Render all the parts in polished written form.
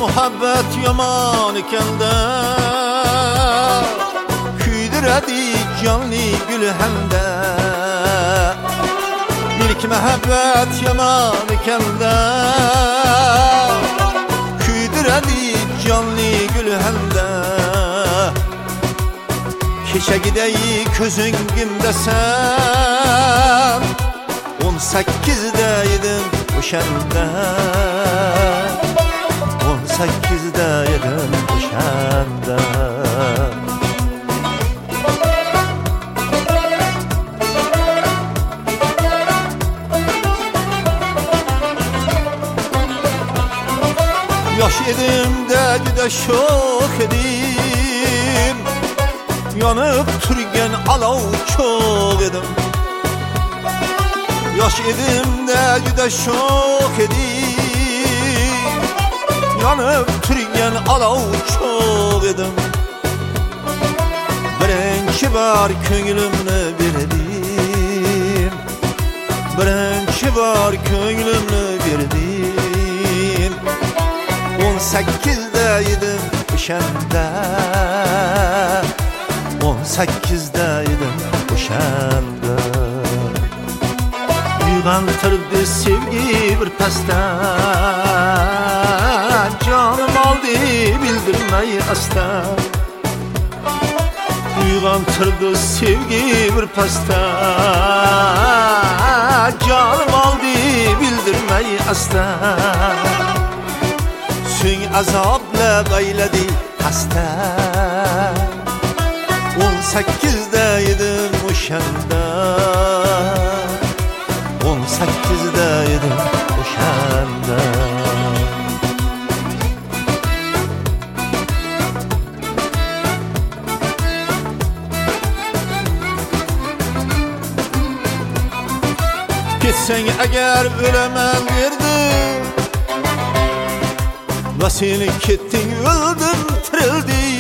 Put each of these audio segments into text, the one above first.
muhabbet yaman ikende, kuydiredi canlı gül hemde. İlk muhabbet yaman ikende, kuydiredi canlı gül hemde. Keşe gideyi közün gimde sen, 18'deydim o'shanda, 18'deydim o'shanda. Yosh edim de juda sho'x edim, yonib turgan alov cho'g edim. Yosh edim de juda sho'x edim, yonib turgan alov cho'g edim. Birinchi bor ko'nglimni berdim, birinchi bor ko'nglimni berdim. 18'deydim o'shanda, 18'deydim o'shanda. Uyg'ontirdi sevgi bir pasdan, jonim oldi bildirmay asta. Uyg'ontirdi sevgi bir pasdan, jonim oldi bildirmay asta. So'ng azobla g'ayladi xasta, 18'deydim o'shanda, 18'deydim o'shanda. Ketsang agar o'laman derdim, va seni ketding o'ldim tirildim.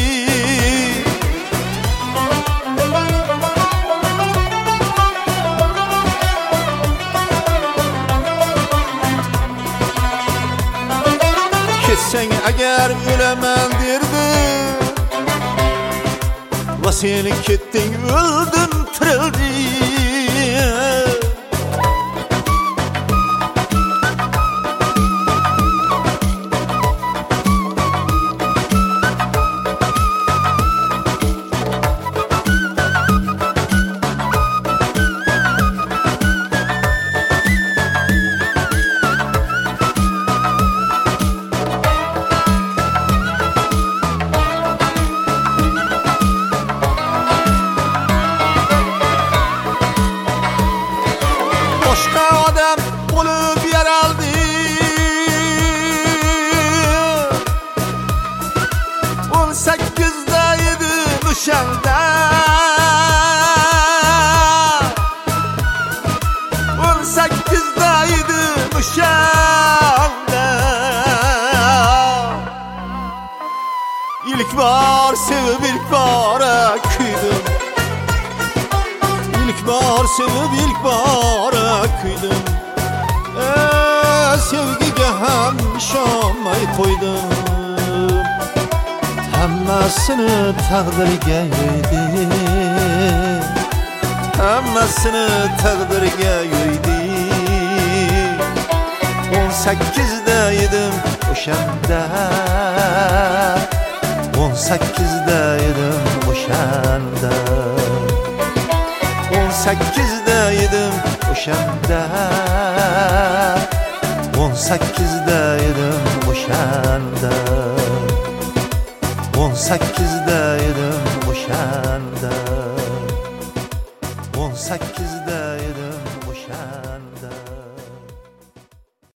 Ketsang agar o'laman derdim, va seni ketding o'ldim tirildim. Boshqa odam bo'lib yaraldim, 18'deydim o'shanda, 18'deydim o'shanda. İlk bor sevib ilk bora kuydim, İlk bor sevib ilk bora kuydim. Sevgiga ham ishonmay qo'ydim, hammasini taqdirga yo'ydim, hammasini taqdirga yo'ydim. 18'deydim o'shanda, 18'deydim o'shanda, 18'deydim o'shanda, 18'deydim o'shanda, 18'deydim o'shanda, 18'deydim.